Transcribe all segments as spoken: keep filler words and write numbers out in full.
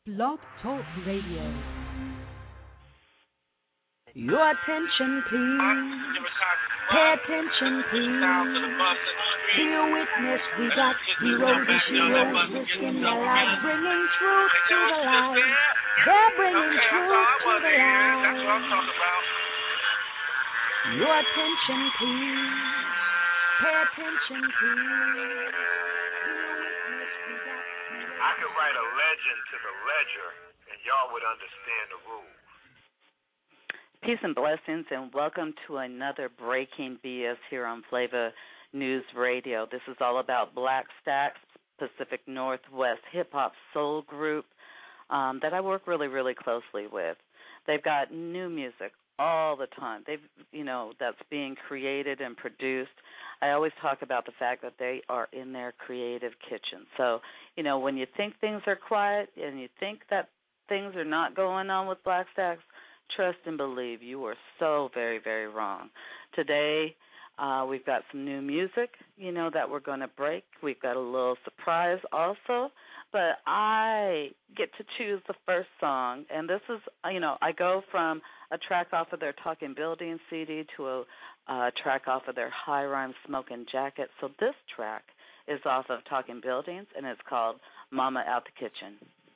Blog Talk Radio. Your attention, please. Pay attention, please. Be a witness, we got heroes and heroes risking their lives, bringing truth to the light. They're bringing truth to the light. Your attention, please. Pay attention, please. I could write a legend to the ledger, and y'all would understand the rules. Peace and blessings, and welcome to another Breaking B S here on Flava News Radio. This is all about Black Stacks, Pacific Northwest hip-hop soul group um, that I work really, really closely with. They've got new music all the time. They've, you know, that's being created and produced. I always talk about the fact that they are in their creative kitchen. So, you know, when you think things are quiet and you think that things are not going on with Black Stacks, trust and believe you are so very, very wrong. Today, uh, we've got some new music, you know, that we're going to break. We've got a little surprise also, but I get to choose the first song, and this is, you know, I go from a track off of their Talking Buildings C D to a uh, track off of their High Rhyme Smoking Jacket. So this track is off of Talking Buildings, and it's called Mama Out the Kitchen.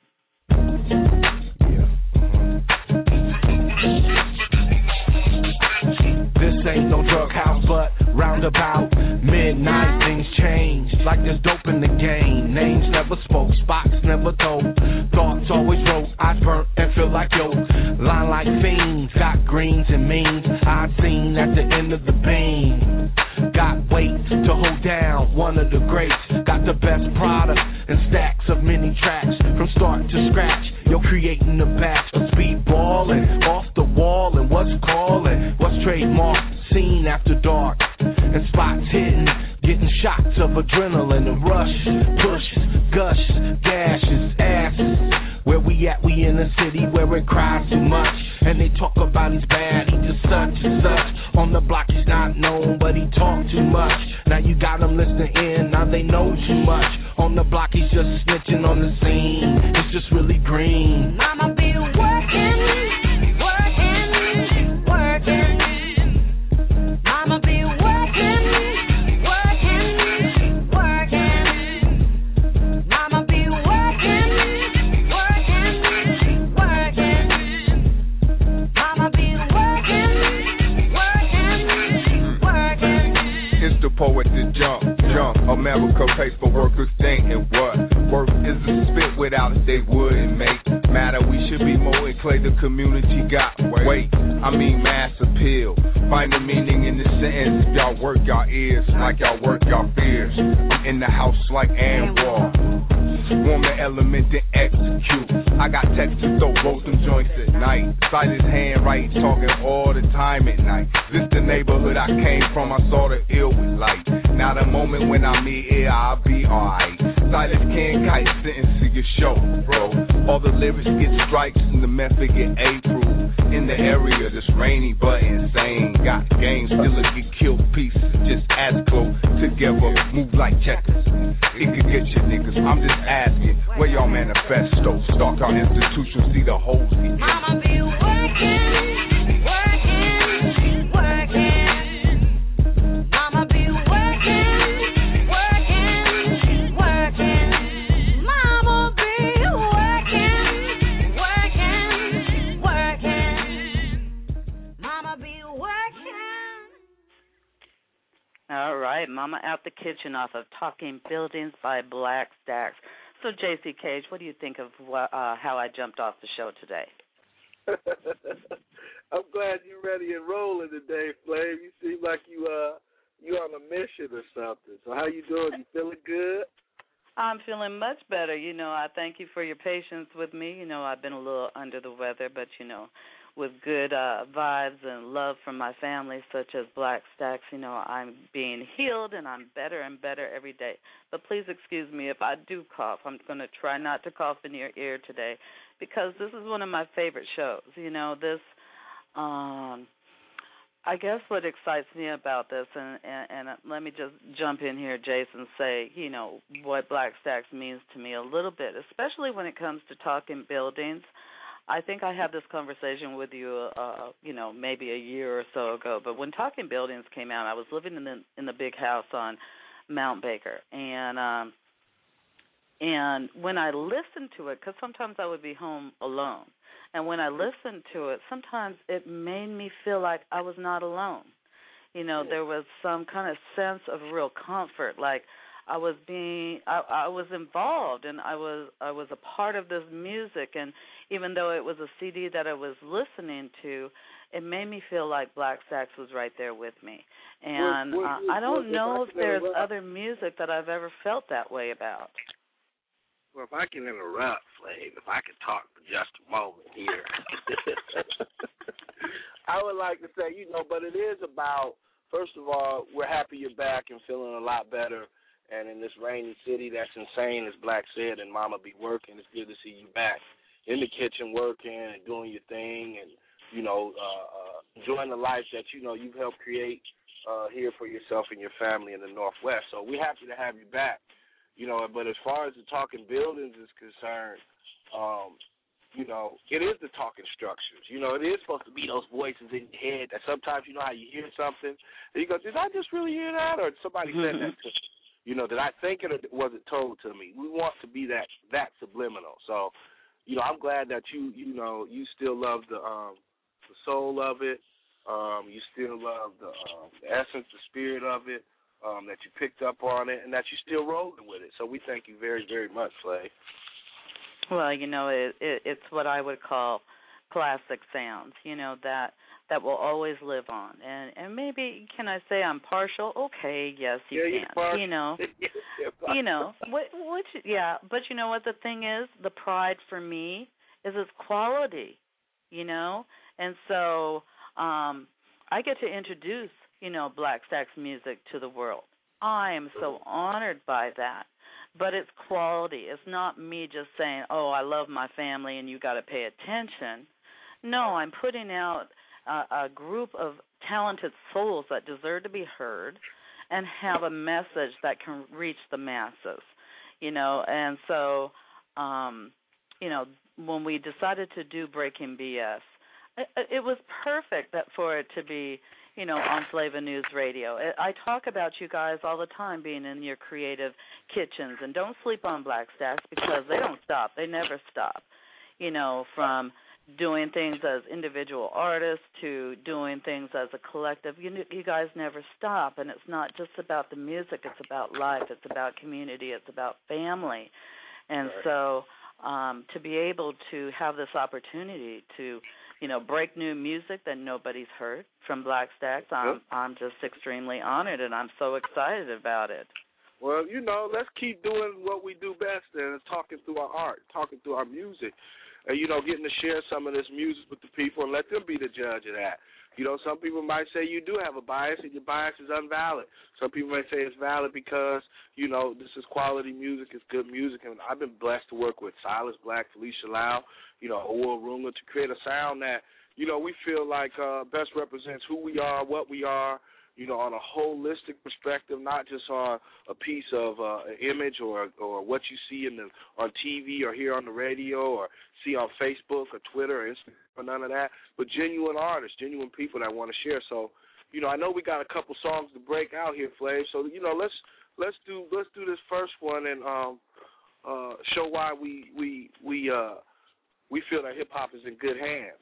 This ain't no drug house, but roundabout midnight things change. Like there's dope in the game. Names never spoke, spots never told. Thoughts always wrote, eyes burnt and feel like yo. Line like fiends, got greens and means. I seen at the end of the beam. Got weight to hold down, one of the greats. Got the best product and stacks of many tracks. From start to scratch, yo, creating the batch of speed ballin', off the wall and what's calling, what's trademarked, seen after dark. And spots hitting, getting shots of adrenaline and rushes, pushes, gushes, gashes, asses. Where we at, we in a city where it cries too much. And they talk about he's bad, he just such and such. On the block he's not known, but he talk too much. Now you got him listening in, now they know too much. On the block he's just snitching on the scene, it's just really green. Mama be working, working, working. Mama be working, working, working. Mama be working, working, working. Mama be working, working, working. It's the poet to jump, jump. America pays for workers thinking what? Work is a spit without it they wouldn't make. Matter, we should be more in clay, the community got weight. I mean mass appeal. Find the meaning in the sentence. Y'all work y'all ears like y'all work y'all fears. I'm in the house like Anwar. Warm the element and execute. I got texts to throw roll some joints at night. Sight his hand right, talking all the time at night. This the neighborhood I came from, I saw the ill with light. Now the moment when I'm here, I'll be alright. Silas can't kite, sentence to your show, bro. All the lyrics get strikes and the method get approved. In the area that's rainy but insane. Got games, still get killed pieces, just as close together, move like checkers. It could get you niggas, I'm just asking, where y'all manifesto? Stalk our institutions, see the holes we get. Mama be working, working, working. Mama be working, working, working. Mama be working, working, working. Mama be working. All right, Mama Out the Kitchen off of Talking Buildings by Black Stacks. So, J C Cage, what do you think of uh, how I jumped off the show today? I'm glad you're ready and rolling today, Flav. You seem like you uh you on a mission or something. So how you doing? You feeling good? I'm feeling much better. You know, I thank you for your patience with me. You know, I've been a little under the weather, but, you know, with good uh, vibes and love from my family, such as Black Stacks, you know, I'm being healed and I'm better and better every day. But please excuse me if I do cough. I'm going to try not to cough in your ear today because this is one of my favorite shows. You know, this, um, I guess what excites me about this, and, and, and let me just jump in here, Jason, say, you know, what Black Stacks means to me a little bit, especially when it comes to talking buildings. I think I had this conversation with you, uh, you know, maybe a year or so ago, but when Talking Buildings came out, I was living in the in the big house on Mount Baker, and um, and when I listened to it, because sometimes I would be home alone, and when I listened to it, sometimes it made me feel like I was not alone. You know, there was some kind of sense of real comfort, like I was being, I, I was involved, and I was, I was a part of this music, and even though it was a C D that I was listening to, it made me feel like Black Stacks was right there with me. And well, well, uh, well, I don't well, know if, if there's interrupt. other music that I've ever felt that way about. Well, if I can interrupt, Flav, if I could talk for just a moment here. I would like to say, you know, but it is about, first of all, we're happy you're back and feeling a lot better. And in this rainy city that's insane, as Black said, and Mama be working, it's good to see you back in the kitchen working and doing your thing and, you know, uh, uh, enjoying the life that, you know, you've helped create uh, here for yourself and your family in the Northwest. So we're happy to have you back. You know, but as far as the Talking Buildings is concerned, um, you know, it is the talking structures. You know, it is supposed to be those voices in your head that sometimes, you know, how you hear something, and you go, did I just really hear that? Or somebody said that to me. You know, did I think it or was it told to me? We want to be that that subliminal. So, you know, I'm glad that you, you know, you still love the um, the soul of it. Um, you still love the, um, the essence, the spirit of it, um, that you picked up on it, and that you're still rolling with it. So we thank you very, very much, Flav. Well, you know, it, it, it's what I would call classic sounds, you know, that that will always live on. And and maybe, can I say I'm partial? Okay, yes, you yeah, can. Partial. You know, you know, what, what, yeah, but you know what the thing is? The pride for me is its quality, you know? And so um, I get to introduce, you know, Black Stacks music to the world. I am so honored by that. But it's quality. It's not me just saying, oh, I love my family and you got to pay attention. No, I'm putting out a, a group of talented souls that deserve to be heard and have a message that can reach the masses, you know. And so, um, you know, when we decided to do Breaking B S, it, it was perfect that for it to be, you know, on Flavor News Radio. I talk about you guys all the time being in your creative kitchens, and don't sleep on Black Stacks because they don't stop. They never stop, you know, from doing things as individual artists to doing things as a collective. You, you guys never stop, and it's not just about the music. It's about life. It's about community. It's about family. And so um, to be able to have this opportunity to, you know, break new music that nobody's heard from Black Stacks, I'm, I'm just extremely honored, and I'm so excited about it. Well, you know, let's keep doing what we do best, and it's talking through our art, talking through our music, and, you know, getting to share some of this music with the people and let them be the judge of that. You know, some people might say you do have a bias and your bias is invalid. Some people might say it's valid because, you know, this is quality music, it's good music. And I've been blessed to work with Silas Black, Felicia Lau, you know, Oral Runga to create a sound that, you know, we feel like uh, best represents who we are, what we are, you know, on a holistic perspective, not just on a piece of uh, an image or or what you see in the on T V or hear on the radio or see on Facebook or Twitter or Instagram or none of that, but genuine artists, genuine people that want to share. So, you know, I know we got a couple songs to break out here, Flav. So, you know, let's let's do let's do this first one and um, uh, show why we we we uh, we feel that hip hop is in good hands.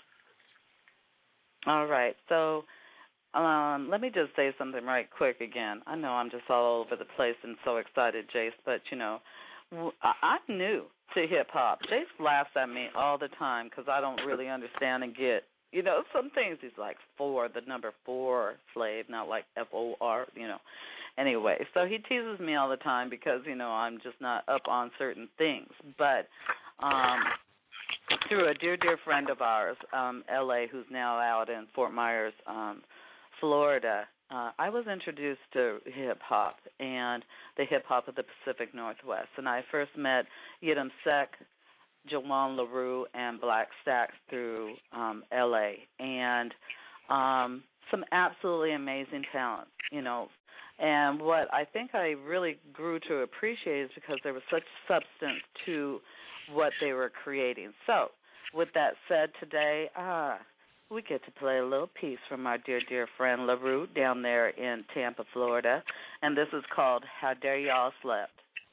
All right, so. Um, let me just say something right quick again. I know I'm just all over the place and so excited, Jace, but, you know, I'm new to hip-hop. Jace laughs at me all the time because I don't really understand and get, you know, some things. He's like four, the number four, Slave, not like F O R, you know. Anyway, so he teases me all the time because, you know, I'm just not up on certain things. But um, through a dear, dear friend of ours, um, L A, who's now out in Fort Myers, um, Florida, uh, I was introduced to hip-hop and the hip-hop of the Pacific Northwest. And I first met Yidam Sek, Jawan LaRue, and Black Stacks through um, L A. And um, some absolutely amazing talent, you know. And what I think I really grew to appreciate is because there was such substance to what they were creating. So, with that said, today, ah, we get to play a little piece from our dear, dear friend LaRue down there in Tampa, Florida. And this is called How Dare Y'all Slept.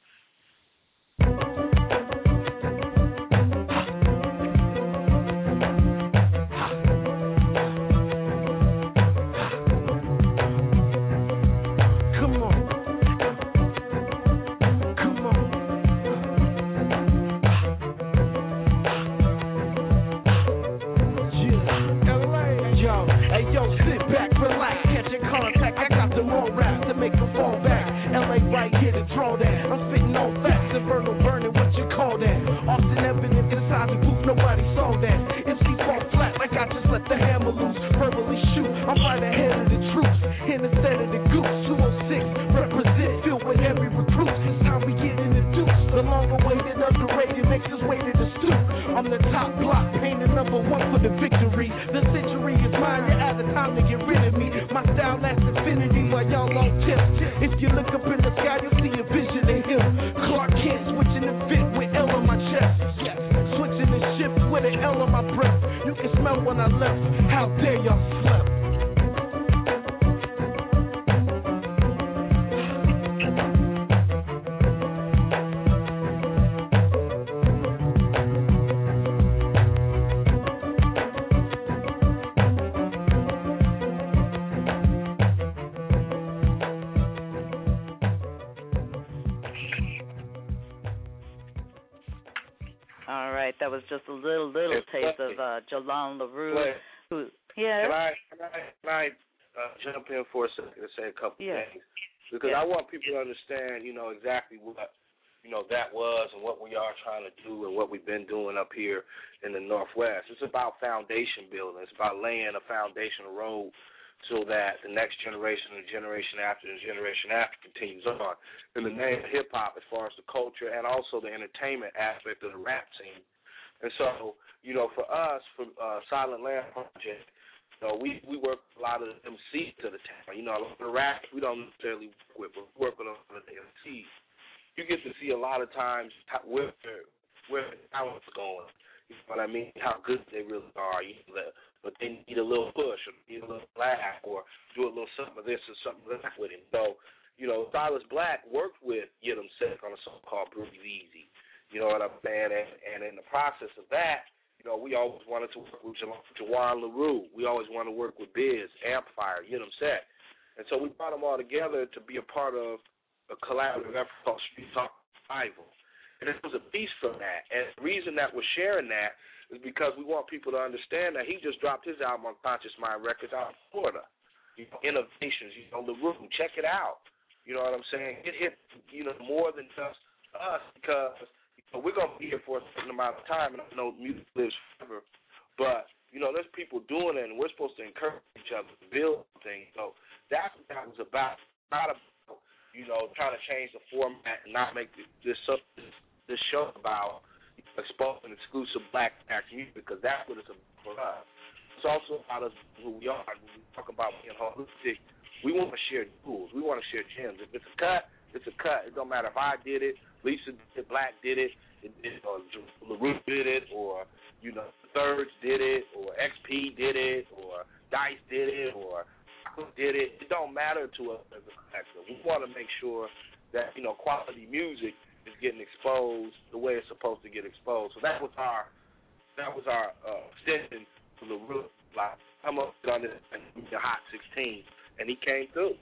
That was just a little, little it's taste funny. of uh, Jalon LaRue. Who, yeah. Can I, can I, can I uh, jump in for a second and say a couple yeah. things? Because yeah. I want people to understand, you know, exactly what, you know, that was and what we are trying to do and what we've been doing up here in the Northwest. It's about foundation building. It's about laying a foundational road so that the next generation and the generation after and the generation after continues on. In the name of hip-hop, as far as the culture and also the entertainment aspect of the rap scene. And so, you know, for us, for uh, Silent Land Project, you know, we, we work with a lot of the M Cs to the town. You know, a lot of the rap we don't necessarily work with, but we work with a lot of the M Cs. You get to see a lot of times how, where where the talent's going. You know what I mean? How good they really are. You know, but they need a little push or need a little laugh or do a little something of this or something of that with him. So, you know, Silas Black worked with Get 'em Sick on a song called Breathe Easy. You know what I'm saying? And, and in the process of that, you know, we always wanted to work with Jawan LaRue. We always wanted to work with Biz, Amplifier, Get 'em Set. And so we brought them all together to be a part of a collaborative effort called Street Talk Revival. And it was a piece from that. And the reason that we're sharing that is because we want people to understand that he just dropped his album on Conscious Mind Records out in Florida. You know, Innovations, you know, LaRue, check it out. You know what I'm saying? It hit, you know, more than just us because but we're going to be here for a certain amount of time, and I know music lives forever. But, you know, there's people doing it, and we're supposed to encourage each other to build things. So that's what that was about. Not about, you know, trying to change the format and not make this this show about exposing exclusive black act music, because that's what it's about for us. It's also about us, who we are. When we talk about being holistic, we want to share jewels. We want to share gems. If it's a cut, it's a cut. It don't matter if I did it, Lisa did it, Black did it, it did, or LaRue did it, or, you know, Thirds did it, or X P did it, or Dice did it, or Who did it. It don't matter to us as a collector. We want to make sure that, you know, quality music is getting exposed the way it's supposed to get exposed. So that was our that was our uh, extension to LaRue. Like, come up on this the Hot sixteen, and he came through.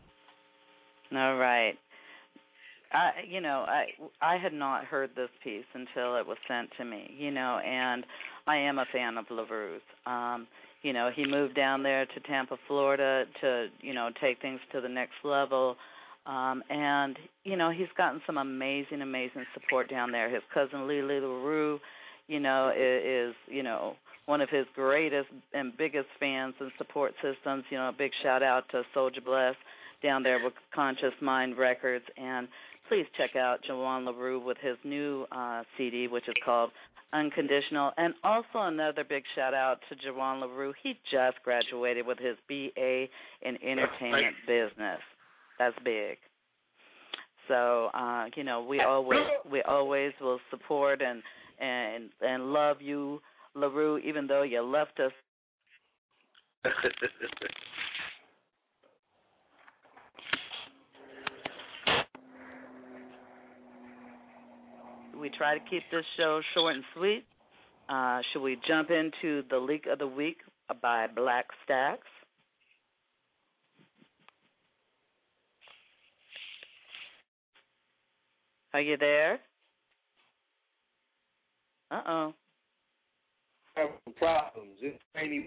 All right. I, you know, I I had not heard this piece until it was sent to me, you know, and I am a fan of LaRue's. Um, you know, he moved down there to Tampa, Florida to, you know, take things to the next level. Um, and, you know, he's gotten some amazing, amazing support down there. His cousin Lily LaRue, you know, is, is, you know, one of his greatest and biggest fans and support systems. You know, a big shout-out to Soulja Bless down there with Conscious Mind Records. And please check out Jawan LaRue with his new uh, C D, which is called Unconditional. And also another big shout-out to Jawan LaRue. He just graduated with his B A in Entertainment Business. That's big. So, uh, you know, we always we always will support and and and love you, LaRue, even though you left us. We try to keep this show short and sweet. Uh, should we jump into the Leak of the Week by Black Stacks? Are you there? Uh-oh. Having problems. It's raining.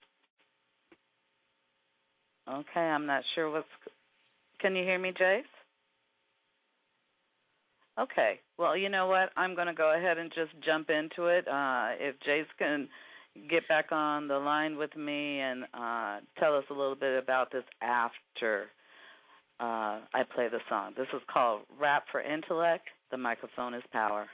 Okay, I'm not sure what's... Can you hear me, Jace? Okay. Well, you know what? I'm going to go ahead and just jump into it. Uh, if Jace can get back on the line with me and uh, tell us a little bit about this after uh, I play the song. This is called Rap for Intellect. The microphone is power.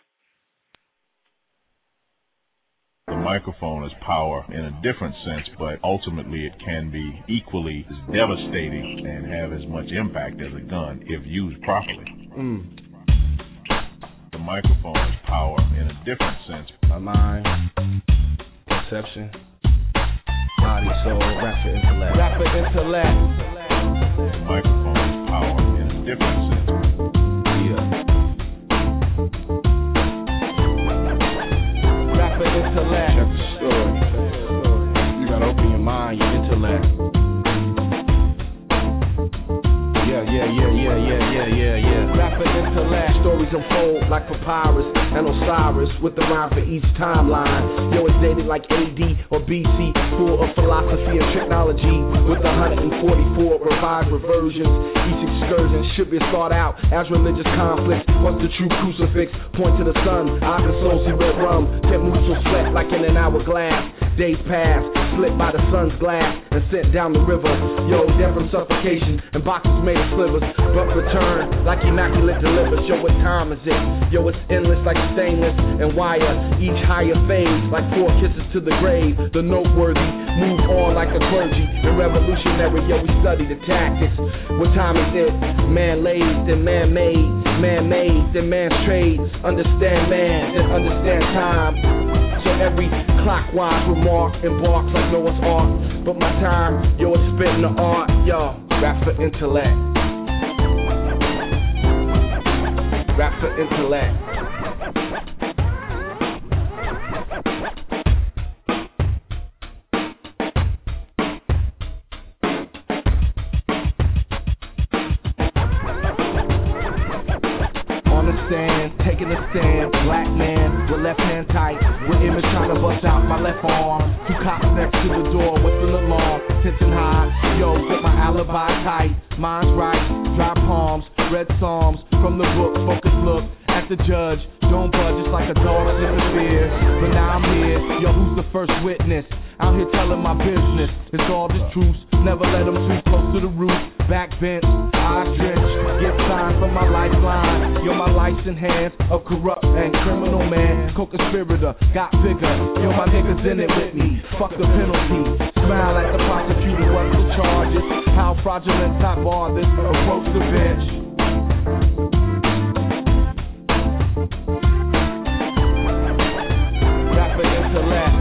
The microphone is power in a different sense, but ultimately it can be equally as devastating and have as much impact as a gun if used properly. Mm. The microphone is power in a different sense. My mind, perception, body, soul, rap for intellect. Rap for intellect. The microphone is power in a different sense. Yeah. Rap for intellect. Check the story. You gotta open your mind, your intellect. Yeah, yeah, yeah, yeah, yeah, yeah, yeah, yeah. Rap for intellect. Stories unfold like papyrus and Osiris with the rhyme for each timeline. Yo, it's dated like A D or B C, full of philosophy and technology with one hundred forty-four revived reversions. Each excursion should be thought out as religious conflicts. What's the true crucifix? Point to the sun. I console see red rum. Can't move so sweat like in an hourglass. Days pass, slipped by the sun's glass and sent down the river. Yo, death from suffocation and boxes made of slivers, but return like immaculate delivers. Yo, what time is it? Yo, it's endless like stainless and wire. Each higher phase like four kisses to the grave. The noteworthy move on like a clergy and revolutionary. Yo, we study the tactics. What time is it? Man-laid, then man-made. Man-made, then man's trade. Understand man, then understand time. So every clockwise remark embarks like Noah's Ark. But my time, yo, it's spitting the art. Yo, rap for intellect. Rap for intellect. On the stand, taking a stand, black man with left hand tight, with image trying to bust out my left arm. Two cops next to the door with the alarm, tension high. Yo, get my alibi tight, mine's right, dry palms, red psalms from the book. Focus look at the judge, don't budge, it's like a dog in the fear. But now I'm here, yo, who's the first witness? Out here telling my business, it's all the truth. Never let them too close to the roof. Back bench, eyes drenched, get signed from my lifeline. Yo, my life's in hands of corrupt and criminal man. Co-conspirator, got bigger. Yo, my niggas in it with me. Fuck the penalty. Smile at the prosecutor, what's the charges? How fraudulent top bar this? Approach the bench. Rap for intellect.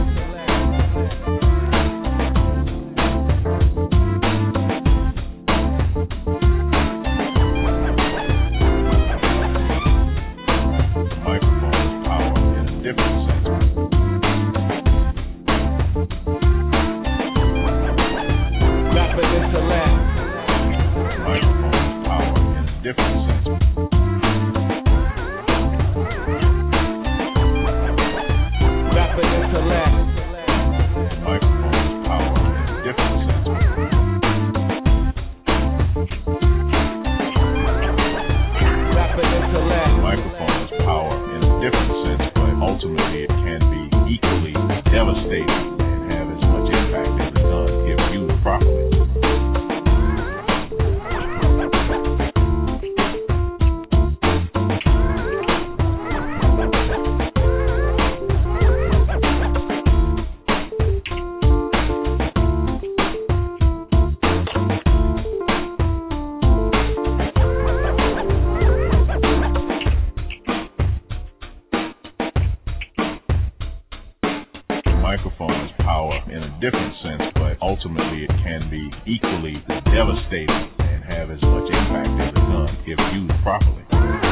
microphone is power in a different sense, but ultimately it can be equally devastating and have as much impact as a gun if used properly.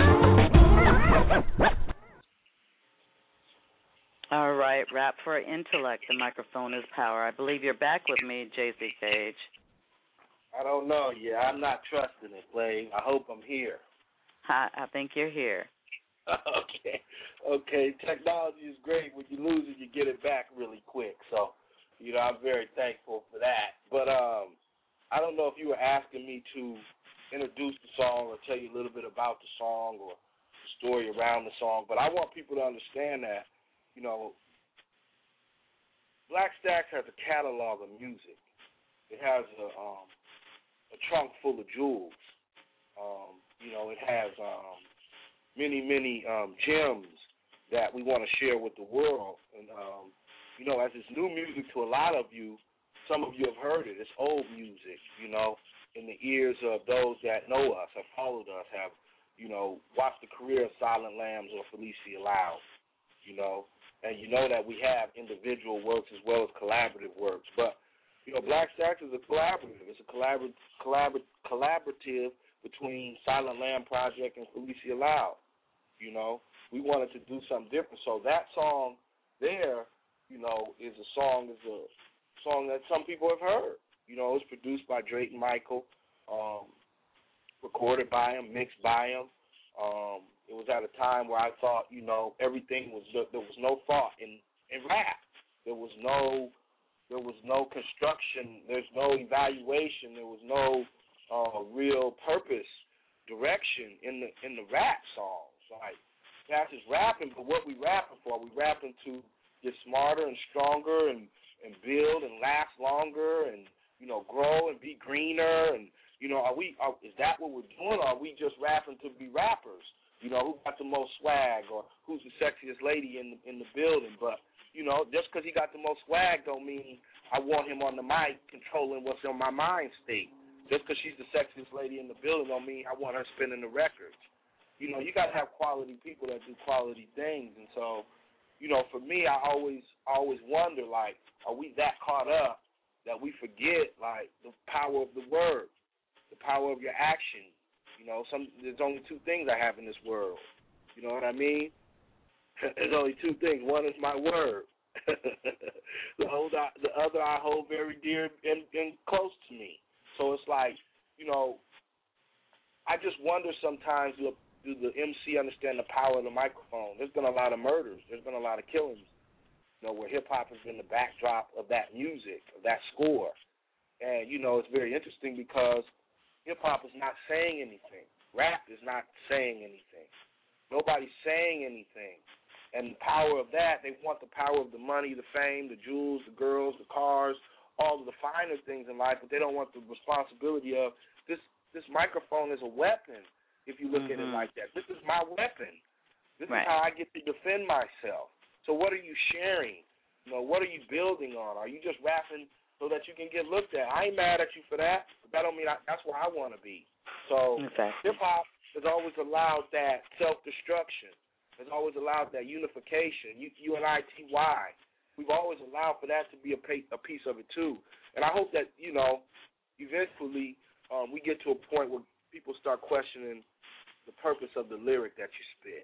All right, Rap for Intellect, the microphone is power. I believe you're back with me, J C Cage. I don't know yet. I'm not trusting it, Blake. I hope I'm here. I, I think you're here. Okay. Okay. Technology is great. When you lose it, you get it back really quick. So, you know, I'm very thankful for that. But um, I don't know if you were asking me to introduce the song or tell you a little bit about the song or the story around the song, but I want people to understand that, you know, Black Stacks has a catalog of music. It has a, um, a trunk full of jewels. Um, you know, it has um, many, many um, gems that we want to share with the world. And, um, you know, as it's new music to a lot of you, some of you have heard it. It's old music, you know, in the ears of those that know us, have followed us, have, you know, watched the career of Silent Lambs or Felicia Loud, you know. And you know that we have individual works as well as collaborative works. But, you know, Black Stacks is a collaborative. It's a collabor- collabor- collaborative between Silent Lamb Project and Felicia Loud. You know, we wanted to do something different. So that song there, you know, is a song is a song that some people have heard. You know, it was produced by Drayton Michael, um, recorded by him, mixed by him. Um, it was at a time where I thought, you know, everything was there was no thought in, in rap. There was no there was no construction. There's no evaluation. There was no uh, real purpose, direction in the in the rap songs. Like, that's just rapping, but what we rapping for? We rapping to get smarter and stronger and, and build and last longer and, you know, grow and be greener. And, you know, are we? Are, is that what we're doing? Or are we just rapping to be rappers? You know, who got the most swag or who's the sexiest lady in the, in the building? But, you know, just because he got the most swag don't mean I want him on the mic controlling what's in my mind state. Just because she's the sexiest lady in the building don't mean I want her spinning the records. You know, you got to have quality people that do quality things. And so, you know, for me, I always always wonder, like, are we that caught up that we forget, like, the power of the word, the power of your action? You know, some there's only two things I have in this world. You know what I mean? There's only two things. One is my word. the, hold I, the other I hold very dear and, and close to me. So it's like, you know, I just wonder sometimes, do, do the M C understand the power of the microphone? There's been a lot of murders. There's been a lot of killings, you know, where hip-hop has been the backdrop of that music, of that score. And, you know, it's very interesting because hip-hop is not saying anything. Rap is not saying anything. Nobody's saying anything. And the power of that, they want the power of the money, the fame, the jewels, the girls, the cars, all of the finer things in life, but they don't want the responsibility of this this microphone is a weapon, if you look mm-hmm. at it like that. This is my weapon. This right. is how I get to defend myself. So what are you sharing? You know, what are you building on? Are you just rapping so that you can get looked at? I ain't mad at you for that, but that don't mean I, that's where I want to be. So exactly. Hip-hop has always allowed that self-destruction. Has always allowed that unification. U, U N I T Y. We've always allowed for that to be a, pay, a piece of it, too. And I hope that, you know, eventually um, we get to a point where people start questioning the purpose of the lyric that you spit.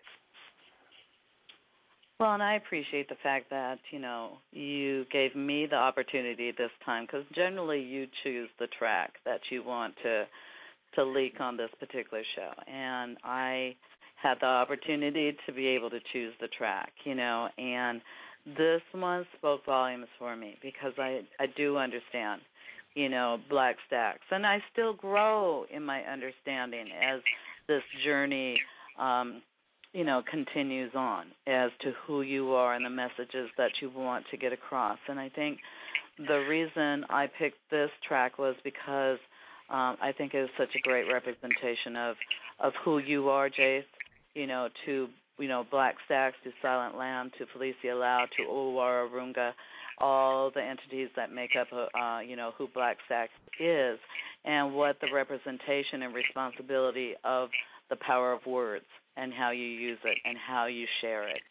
Well, and I appreciate the fact that, you know, you gave me the opportunity this time, because generally you choose the track that you want to to leak on this particular show. And I had the opportunity to be able to choose the track, you know, and this one spoke volumes for me because I, I do understand, you know, Black Stacks. And I still grow in my understanding as this journey, um, you know, continues on as to who you are and the messages that you want to get across. And I think the reason I picked this track was because um, I think it is such a great representation of, of who you are, Jace, you know, to, you know, Black Stacks, to Silent Lamb, to Felicia Loud, to Oluwara Runga, all the entities that make up, uh, you know, who Black Stacks is, and what the representation and responsibility of the power of words and how you use it and how you share it.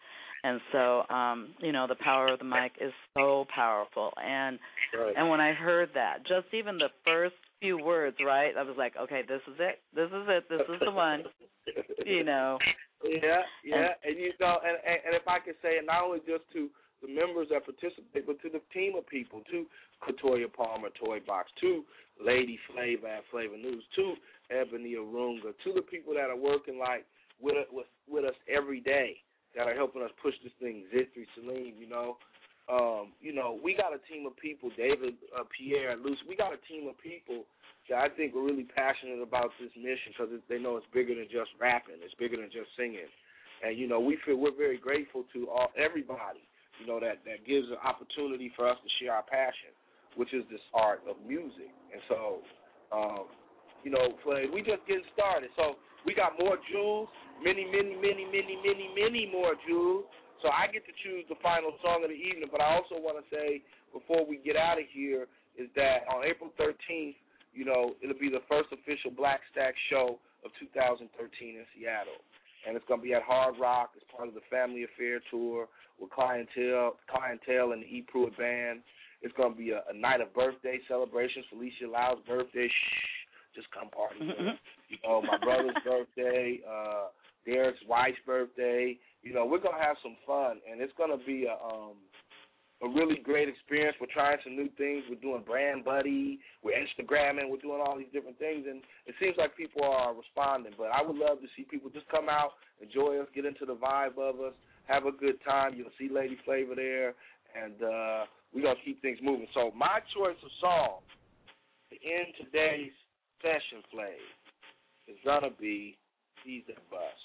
And so, um, you know, the power of the mic is so powerful. And right. and when I heard that, just even the first few words, right, I was like, okay, this is it. This is it. This is the one, you know. Yeah, yeah. And, and you know, and, and, and if I could say it, not only just to the members that participate, but to the team of people, to Katoya Palmer, Toy Box, to Lady Flavor at Flavor News, to Ebony Arunga, to the people that are working like with with with us every day, that are helping us push this thing. Zithri, Salim, you know, um, you know, we got a team of people. David, uh, Pierre, Lucy, we got a team of people that I think are really passionate about this mission because they know it's bigger than just rapping. It's bigger than just singing, and you know, we feel we're very grateful to all everybody. You know, that, that gives an opportunity for us to share our passion, which is this art of music. And so, um, you know, we just getting started. So we got more jewels, many, many, many, many, many, many more jewels. So I get to choose the final song of the evening. But I also want to say, before we get out of here, is that on April thirteenth, you know, it'll be the first official Black Stack show of two thousand thirteen in Seattle. And it's going to be at Hard Rock as part of the Family Affair Tour with clientele, clientele and the E. Pruitt Band. It's going to be a, a night of birthday celebrations. Felicia Lau's birthday. Shh, just come party. You know, my brother's birthday, uh, Derek's wife's birthday. You know, we're going to have some fun, and it's going to be a um, a really great experience. We're trying some new things. We're doing Brand Buddy. We're Instagramming. We're doing all these different things, and it seems like people are responding. But I would love to see people just come out, enjoy us, get into the vibe of us, have a good time. You'll see Lady Flavor there, and uh, we're going to keep things moving. So my choice of song to end today's session, Flav, is going to be Seize That Bus.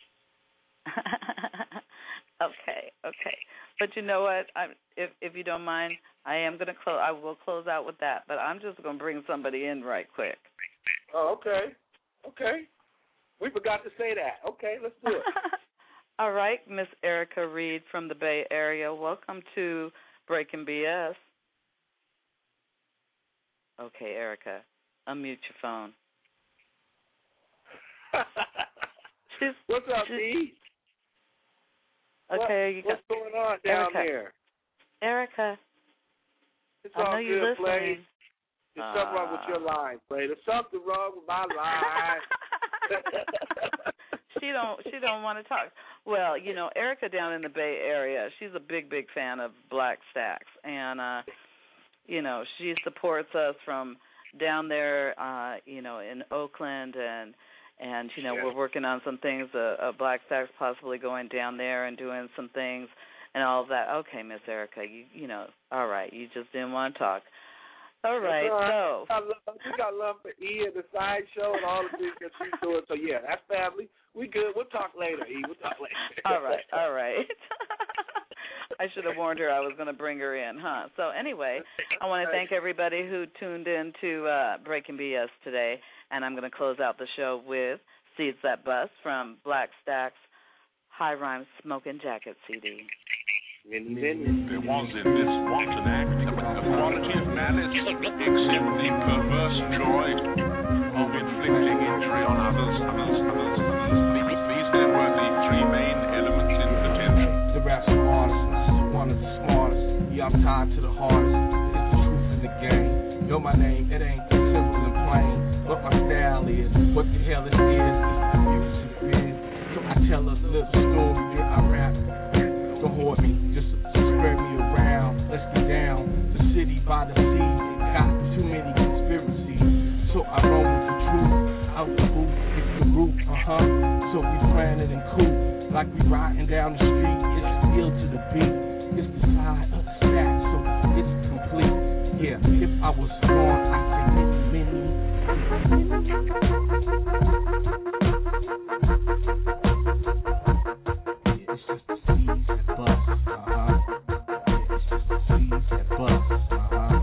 okay, okay. But you know what? I'm, if if you don't mind, I am going to close. I will close out with that, but I'm just going to bring somebody in right quick. Oh, okay. Okay. We forgot to say that. Okay, let's do it. All right, Miss Erica Reed from the Bay Area. Welcome to Breaking B S. Okay, Erica, unmute your phone. she's, What's up, she's, D? Okay, what, you what's got, going on down Erica. there? Erica, it's I all know good, you're Play. listening. There's uh, something wrong with your line, Play. There's something wrong with my line. she don't she don't want to talk. Well, you know, Erica down in the Bay Area, she's a big, big fan of Black Stacks, and uh, you know, she supports us from down there, uh, you know, in Oakland, and and you know, we're working on some things. Uh, uh, Black Stacks possibly going down there and doing some things and all of that. Okay, Miss Erica, you you know, all right, you just didn't want to talk. All right, so. I love, we got love for E and the sideshow and all the things that she's doing. So, yeah, that's family. We good. We'll talk later, E. We'll talk later. All right, all right. I should have warned her I was going to bring her in, huh? So, anyway, I want to thank everybody who tuned in to uh, Breaking B S today, and I'm going to close out the show with Seeds That Bust from Black Stacks High Rhyme Smoking Jacket C D. Many, many. There was in this wanton act a quality of malice, except the perverse joy of inflicting injury on others, others, others, others. These then were the three main elements in potential. The rap's the artist, one of the smartest. Yeah, I'm tied to the hardest. It's the truth in the game. Know my name, it ain't simple and plain. What my style is, what the hell it is, it's music is. So I tell us little stories, yeah, I rap. Don't hoard me, just spread me around. Let's get down. The city by the sea, it got too many conspiracies. So I roll with the truth, out the booth, it's the roof, uh-huh. So we planted and cool, like we riding down the street. It's still to the beat, it's the side of the stack, so it's complete. Yeah, if I was born, I say many, many. It's just the seeds that bust, uh-huh. It's just the seeds that bust, uh-huh.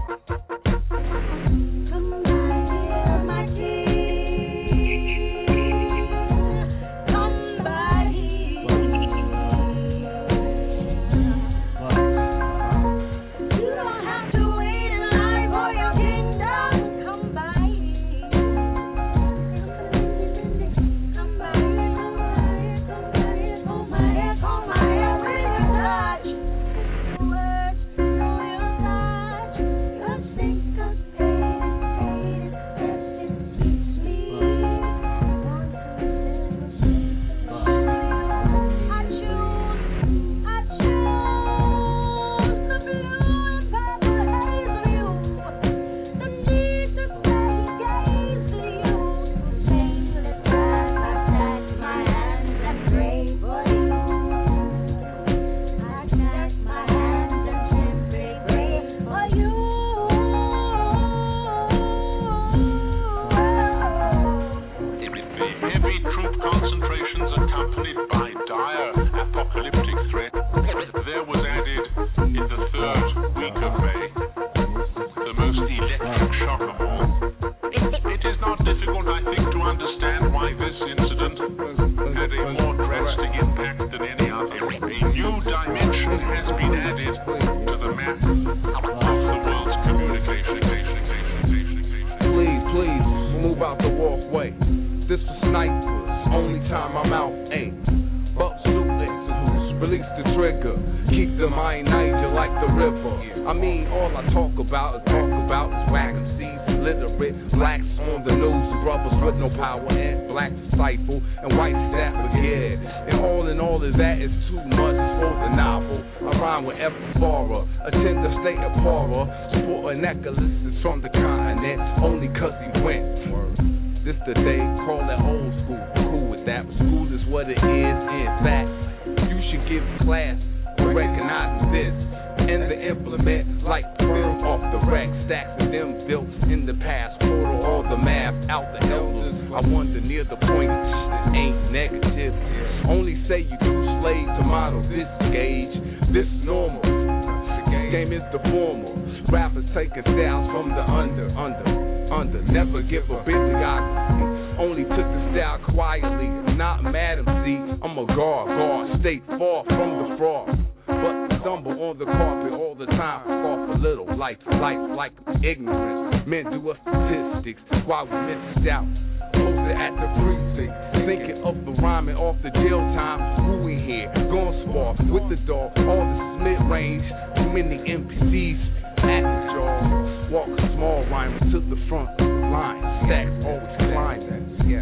I ain't Niger like the river. I mean, all I talk about is talk about is whack M Cs, illiterate, blacks on the news, brothers with no power, and black disciple, and white staff forget. And all in all of that is too much for the novel. I rhyme with every borrower, attend the state of horror, sporting necklaces from the continent, only cause he went. This the day, call that old school, cool with that, but school is what it is, in fact. You should give class to recognize this, and the implement like film off the rack, stacks of them built in the past, portal all the math out the elders. I wonder near the point, it ain't negative. Only say you do slave to model this gauge, this normal. The game is the formal. Rappers taking styles from the under, under, under. Never give a bibliography. Only took the style quietly. Not mad M C. I'm a guard, guard. Stay far from the fraud. But stumble on the carpet all the time. Off a little, like, like, like ignorance. Men do a statistics while we missed out. Posted at the precinct. Thinking of the rhyming off the jail time. Who in here? Gon' spar with the dog. All the mid range. Too many N P Cs. At the jaw, walk a small rhymer to the front line. Stacks always climbing. Yes.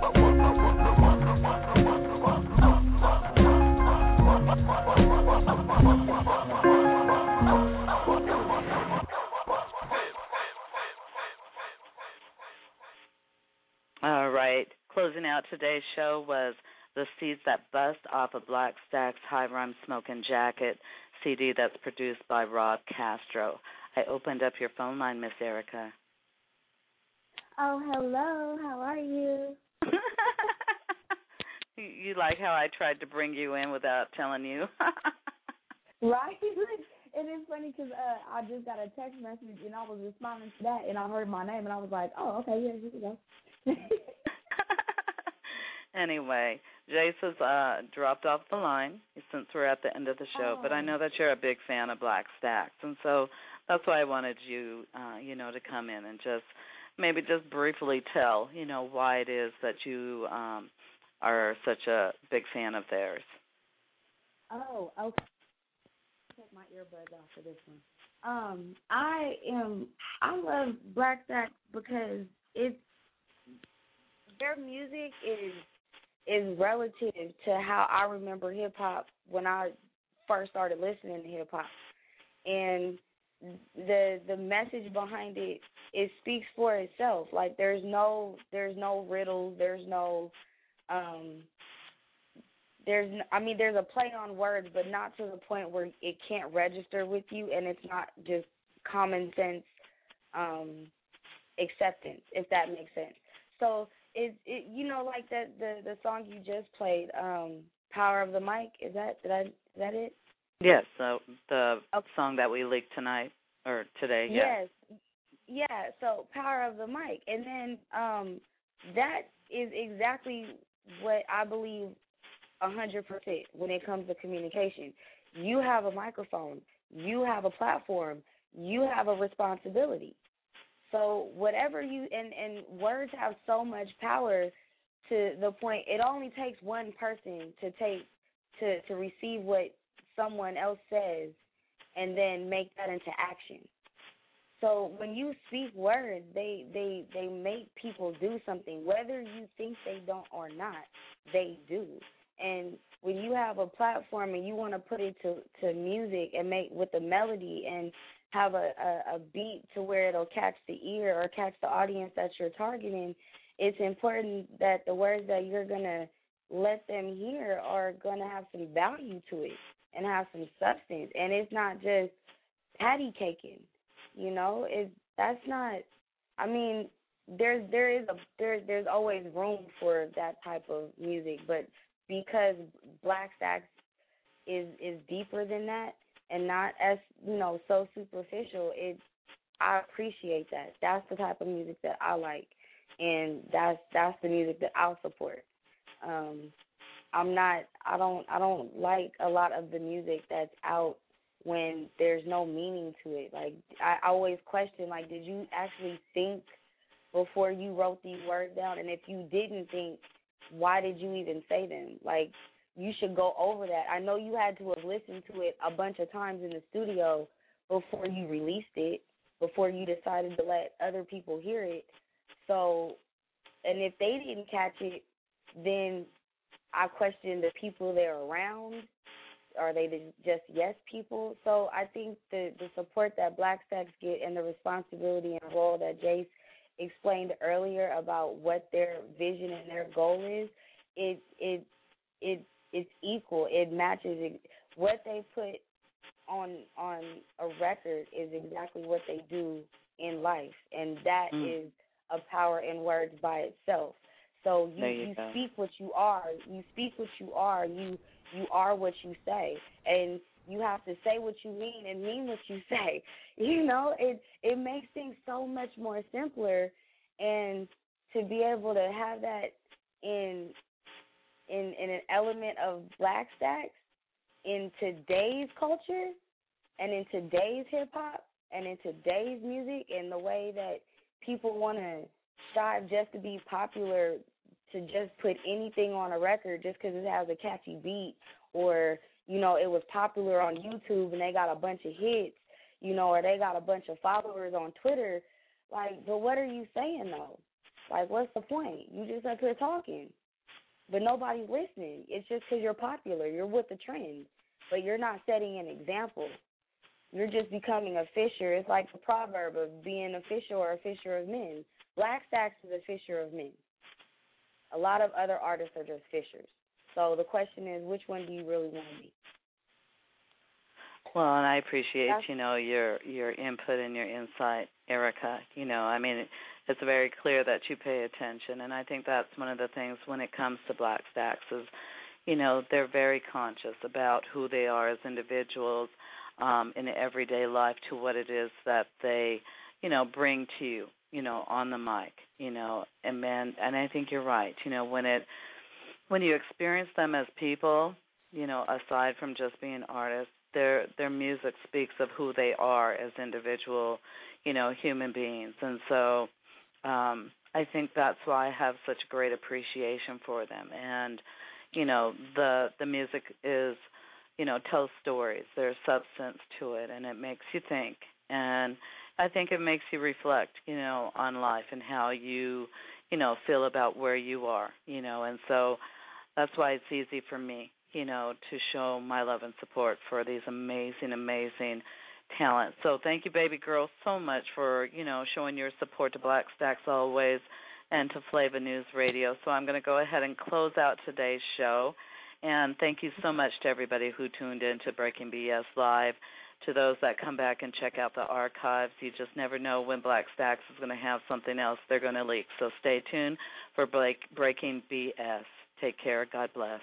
All right. Closing out today's show was The Seeds That Bust off of Black Stack's High Rhyme Smoking Jacket C D that's produced by Rob Castro. I opened up your phone line, Miss Erica. Oh, hello. How are you? You like how I tried to bring you in without telling you? Right? And it's funny because uh, I just got a text message and I was responding to that and I heard my name and I was like, oh, okay, yeah, here we go. Anyway, Jace has uh, dropped off the line since we're at the end of the show, oh. But I know that you're a big fan of Black Stacks, and so that's why I wanted you, uh, you know, to come in and just maybe just briefly tell, you know, why it is that you um, are such a big fan of theirs. Oh, okay. Take my earbuds off for this one. Um, I am. I love Black Stacks because it's their music is. is relative to how I remember hip-hop when I first started listening to hip-hop. And the the message behind it, it speaks for itself. Like, there's no there's no riddles, there's no, um, there's, I mean, there's a play on words, but not to the point where it can't register with you, and it's not just common sense um, acceptance, if that makes sense. So, It, it you know, like that the, the song you just played, um, Power of the Mic, is that did I is that it? Yes, so the okay. song that we leaked tonight or today, yes. Yes. Yeah, so Power of the Mic. And then um, that is exactly what I believe a hundred percent when it comes to communication. You have a microphone, you have a platform, you have a responsibility. So whatever you, and, and words have so much power to the point, it only takes one person to take, to, to receive what someone else says and then make that into action. So when you speak words, they, they, they make people do something. Whether you think they don't or not, they do. And when you have a platform and you want to put it to, to music and make with the melody and have a, a, a beat to where it'll catch the ear or catch the audience that you're targeting, it's important that the words that you're going to let them hear are going to have some value to it and have some substance. And it's not just patty caking, you know? It's, that's not, I mean, there's, there is a, there, there's always room for that type of music, but because Black Stacks is, is deeper than that, and not as, you know, so superficial, it, I appreciate that. That's the type of music that I like, and that's that's the music that I'll support. Um, I'm not, I don't, I don't like a lot of the music that's out when there's no meaning to it. Like, I always question, like, did you actually think before you wrote these words down? And if you didn't think, why did you even say them? Like, you should go over that. I know you had to have listened to it a bunch of times in the studio before you released it, before you decided to let other people hear it. So, and if they didn't catch it, then I question the people they're around. Are they the just yes people? So I think the, the support that Black Stacks get and the responsibility and role that Jace explained earlier about what their vision and their goal is, it it it it's equal. It matches it. What they put on on a record is exactly what they do in life, and that mm. is a power in words by itself. So you, you, you speak what you are. You speak what you are. You you are what you say, and you have to say what you mean and mean what you say. You know, it it makes things so much more simpler, and to be able to have that in in in an element of Black Stacks in today's culture and in today's hip hop and in today's music, and the way that people want to strive just to be popular, to just put anything on a record just because it has a catchy beat, or, you know, it was popular on YouTube and they got a bunch of hits, you know, or they got a bunch of followers on Twitter. Like, but what are you saying, though? Like, what's the point? You just up here talking, but nobody's listening. It's just because you're popular. You're with the trend, but you're not setting an example. You're just becoming a fisher. It's like the proverb of being a fisher or a fisher of men. Black Stacks is a fisher of men. A lot of other artists are just fishers. So the question is, which one do you really want to be? Well, and I appreciate, That's, you know, your your input and your insight, Erica. You know, I mean, it's very clear that you pay attention, and I think that's one of the things when it comes to Black Stacks is, you know, they're very conscious about who they are as individuals um, in everyday life to what it is that they, you know, bring to you, you know, on the mic, you know, and man, and I think you're right. You know, when it, when you experience them as people, you know, aside from just being artists, their their music speaks of who they are as individual, you know, human beings, and so um, I think that's why I have such great appreciation for them. And you know, the the music is, you know, tells stories. There's substance to it, and it makes you think. And I think it makes you reflect, you know, on life and how you, you know, feel about where you are, you know. And so that's why it's easy for me, you know, to show my love and support for these amazing, amazing talents. So thank you, baby girl, so much for, you know, showing your support to Black Stacks always and to Flava News Radio. So I'm going to go ahead and close out today's show. And thank you so much to everybody who tuned in to Breaking B S Live. To those that come back and check out the archives, you just never know when Black Stacks is going to have something else they're going to leak. So stay tuned for Break, Breaking B S. Take care. God bless.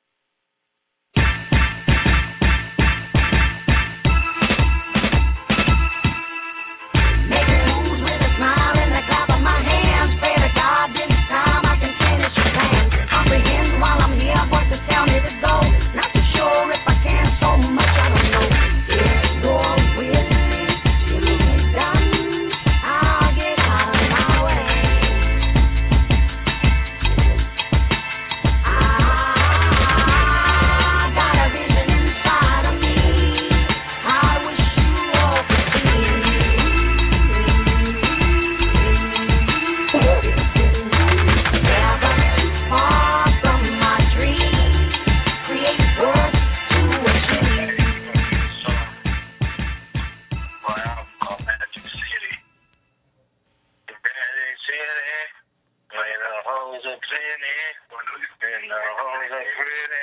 While I'm here, voices tell me to go. Not too sure if I can, so much I don't know. Yeah, go with me, you need it done. I'll get out of my way. I got a vision inside of me. I wish you all could see. Never too far from my dreams. Create words to achieve. My album called Magic City. The Magic City, where the hoes are plenty, and the hoes are pretty.